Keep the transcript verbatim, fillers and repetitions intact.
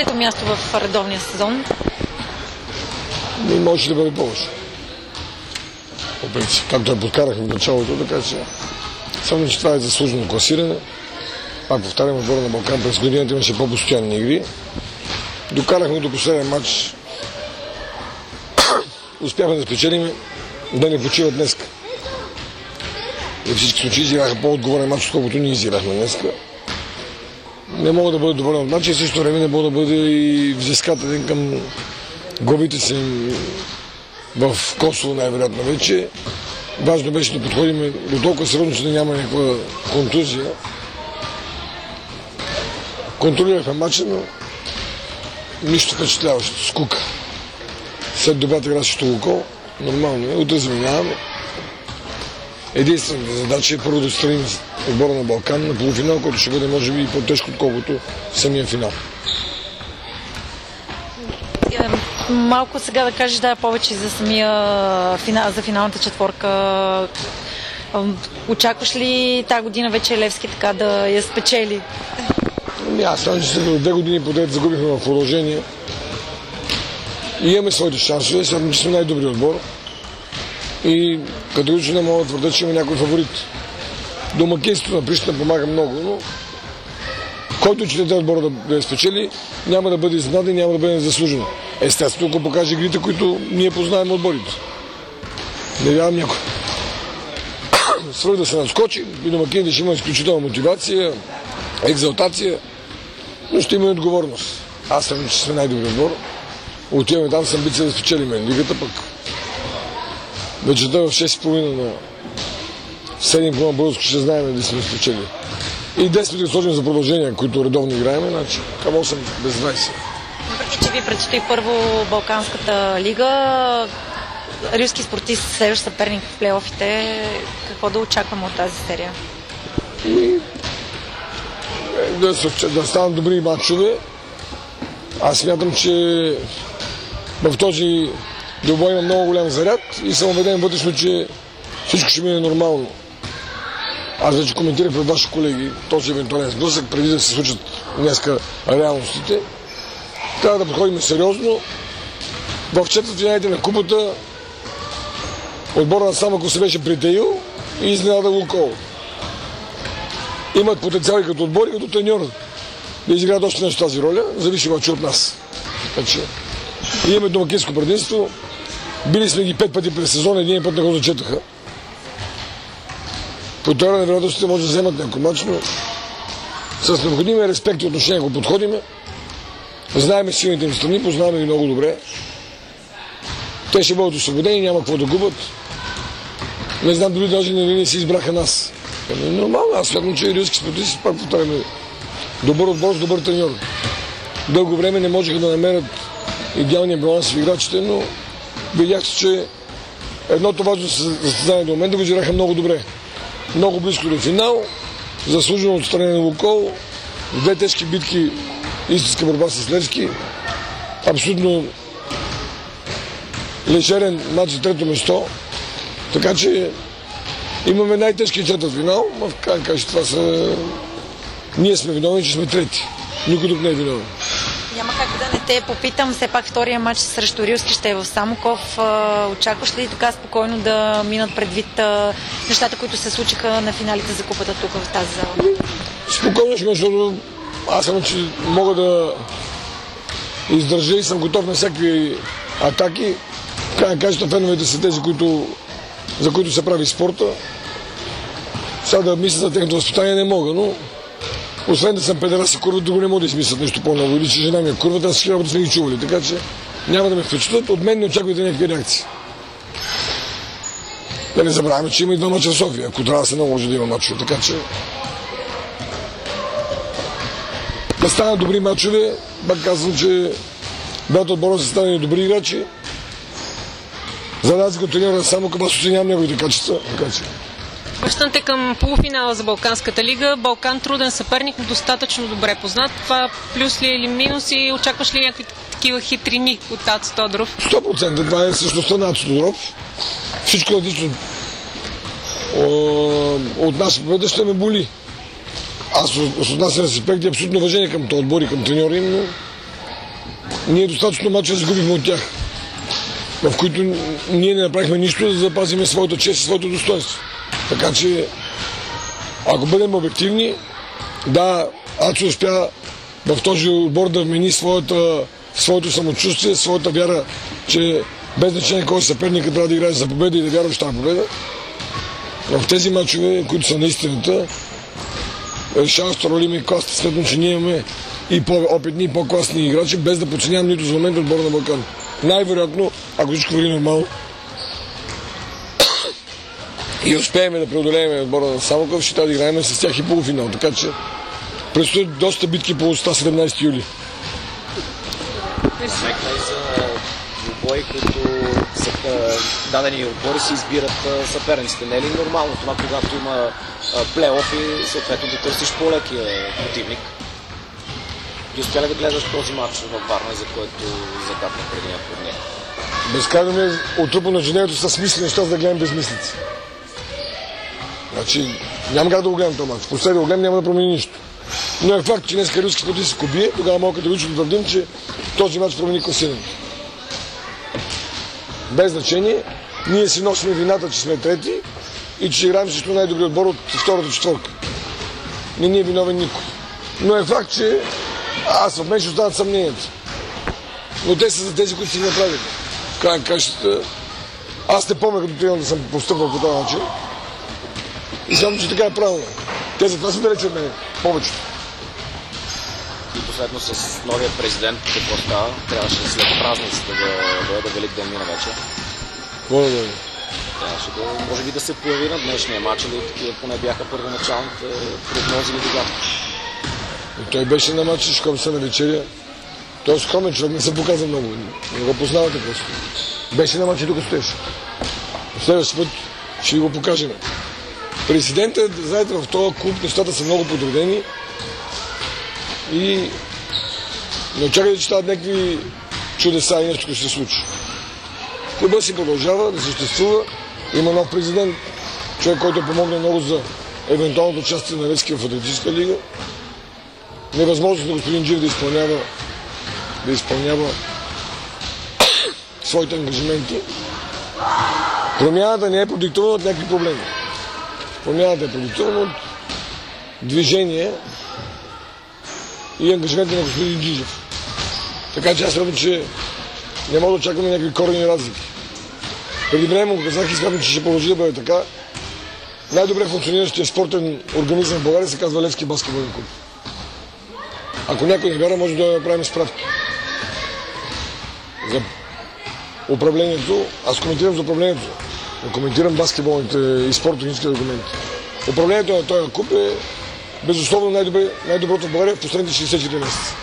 трето място в редовния сезон. Не може да бъде повече. По принцип, както я подкарахме в началото, така че само, че това е заслужено класиране. Пак повтарям, отбора на Балкан през годината имаше по-постоянни игри. Докарахме до последен матч. Успяхме да спечелим, да не почиват днес. И всички случаи изиграха по-отговорен матч, отколкото ние изиграхме днес. Не мога да бъда доволен от матча и също време не мога да бъда и взискателен към главите си в Косово най-вероятно вече. Важно беше да подходим до толкова сериозно, че да няма някаква контузия. Контролирахме матча, но нищо впечатляващо. Скука. След добрата игра срещу Лукол, нормално е. Утре заминаваме. Единствената задача е първо да отстраним отбора на Балкан на полуфинал, който ще бъде може би и по-тежко, отколкото самия финал. Малко сега да кажеш да повече за самия финал, за финалната четворка. Очакваш ли тази година вече Левски така да я спечели? Аз знам, че след две години подред загубихме в продължение. И имаме своите шансове, смятам, че сме най-добри отбор. И категорично не мога да твърда, че има някой фаворит. Домакинството на Прищина помага много, но който четете отбора да, да я спечели, няма да бъде изненадан и няма да бъде заслужено. Естествено, ако покаже игрите, които ние познаем отборите. Не вярвам някой свърх да се надскочи и домакините ще има изключителна мотивация, екзалтация, но ще има и отговорност. Аз съм, че сме най-добри отбор. Отиваме там с амбиция да спечелиме лигата, пък вечерта в шест и половина на седем на Българско ще знаем да сме спечели. И десет минути сложим за продължения, които редовно играем, значи към осем без двайсет. Въпреки, че ви предстои първо Балканската лига, Рилски спортист следващ съперник в плейофите, какво да очакваме от тази серия? И, да, да станат добри матчове. Аз смятам, че в този двубой има много голям заряд и съм убеден вътрешно, че всичко ще мине нормално. Аз вече коментирах пред ваши колеги този евентуален сблъсък, преди да се случат днеска реалностите. Трябва да подходим сериозно. В четвъртфиналите на купата отбора на Самоков се беше притеил и изненада Лукол. Имат потенциал и като отбор и като треньор да изиграят още нещо тази роля, зависи обаче от нас. Значи, имаме домакинско предимство. Били сме ги пет пъти през сезон, един път не го зачетаха. По теория на вероятностите може да вземат някой мач, но с необходимия респект и отношение го подходиме. Знаеме силните им страни, познаваме ги много добре. Те ще бъдат освободени, няма какво да губят. Не знам дори даже не, не си избраха нас. Е нормално, аз смятам, че рилски спортисти пак повтаряме добър отбор с добър треньор. Дълго време не можеха да намерят идеалния баланс в играчите, но видях се, че едното важно състезание до момента го изиграха много добре. Много близко до финал, заслужено отстранение на Лукол, две тежки битки, истинска борба с Левски, абсолютно лежерен матч за трето место, така че имаме най-тежки четвърт финал, но в крайна каже това са... Ние сме виновни, че сме трети. Никой друг не е виновен. Няма как да не те попитам, все пак втория матч срещу Рилски ще е в Самоков. Очакваш ли така спокойно да минат предвид нещата, които се случиха на финалите за купата тук в тази зала? Спокойно ще, защото аз съм, че мога да издържа и съм готов на всякакви атаки. Крайна кажа, феновете са тези, които, за които се прави спорта. Сега да мисля за техното възпитание не мога, но освен да съм педерас и курва, друго не мога да измислят нещо по-ново. Или че жена ми е курвата, аз всички работи сме ги чували. Така че няма да ме впечатлят. От мен не очаквайте някакви реакции. Да не забравяме, че има и два мача в София. Ако трябва да се наложи да има мачове. Така че да станат добри мачове. Пак казвам, че двата отбора са станали добри играчи. За разлика от треньора само към аз оценявам неговите качества. Така че Връщам те към полуфинала за Балканската лига. Балкан труден съперник, но достатъчно добре познат. Това плюс ли или минус и очакваш ли някакви такива хитрини от Ацо Тодоров? сто процента това е същността на Ацо Тодоров. Всичко различно от нас победа ще ме боли. Аз с отнасям респект и абсолютно уважение към този отбор и към треньора им, но ние достатъчно мача загубихме от тях, в които ние не направихме нищо, за да запазим своята чест и своето достоинство. Така че, ако бъдем обективни, да, Ацо успя в този отбор да вмени своята, своето самочувствие, своята вяра, че без значение кой съперника трябва да играе за победа и да вярва в тази победа. В тези мачове, които са наистината, решаваща роля има и класата. Сметно, че ние имаме и по-опитни, и по-класни играчи, без да подценявам нито за момент отбора на Балкан. Най-вероятно, ако всичко върви нормално и успеем да преодолеем отбора на Самоков, ще трябва да играем с тях и полуфинал. Така че предстоят доста битки по ста седемнадесети юли. Намекна и за двубои, които са, дадени отбори си избират съперниците. Не е ли нормално това, когато има плейофи, съответно да търсиш по-лекия противник? И успя ли да гледаш този матч във Варна, за който закапна преди няколко дни? Безкрайно ми е отрупано на женето с смислени неща, за да гледам безмислици. Значи, няма как да го гледам този матч. После да го гледам, няма да промени нищо. Но е факт, че днес Рилски потисък убие, тогава мога категорично да твърдим, че този матч промени класирането. Без значение, ние си носим вината, че сме трети и че играем срещу най-добрият отбор от втората четворка. Не ни е виновен никой. Но е факт, че аз в мен ще остават съмнението. Но те са за тези, които си ги направили. Край кащата. Аз не помня като тренер да съм постъпвал по този начин. И само, че така е правилно. Те затова са далече от мен. Повечето. И последно с новия президент, какво става? Трябваше след празниците да дойде Великден мина вече. Какво да дойде? Трябваше да, може би да се появи на днешния матч, или такива поне бяха първоначалните прогнози или догадки. Той беше на матча, щом се на вечеря. Той е скромен човек, не се показва много. Не го познавате просто. Беше на матча и тук стоеше. Следващия път ще ви го покажем. Президентът, знаете, в този клуб нещата са много подредени и не очаквайте, че стават някакви чудеса и нещо, което ще се случи. Клубът си продължава да съществува. Има нов президент, човек, който помогна много за евентуалното участие на Левски в Атлетическа лига. Невъзможност на господин Джиев да изпълнява, да изпълнява своите ангажименти. Промяната не е продиктувана от някакви проблеми. Промяната е продиктувана от движение и ангажименти на господин Джиев. Така че аз смятам, че не мога да очакваме някакви корени разлики. Преди време му казах и смятам, че ще продължи да бъде така. Най-добре функциониращия спортен организъм в България се казва Левски баскетболен клуб. Ако някой не вярва, може да правим справка за управлението. Аз коментирам за управлението. Не коментирам баскетболните и спортно-технически аргументи. Управлението на този клуб е безусловно най-доброто в България в последните шейсет и четири месеца.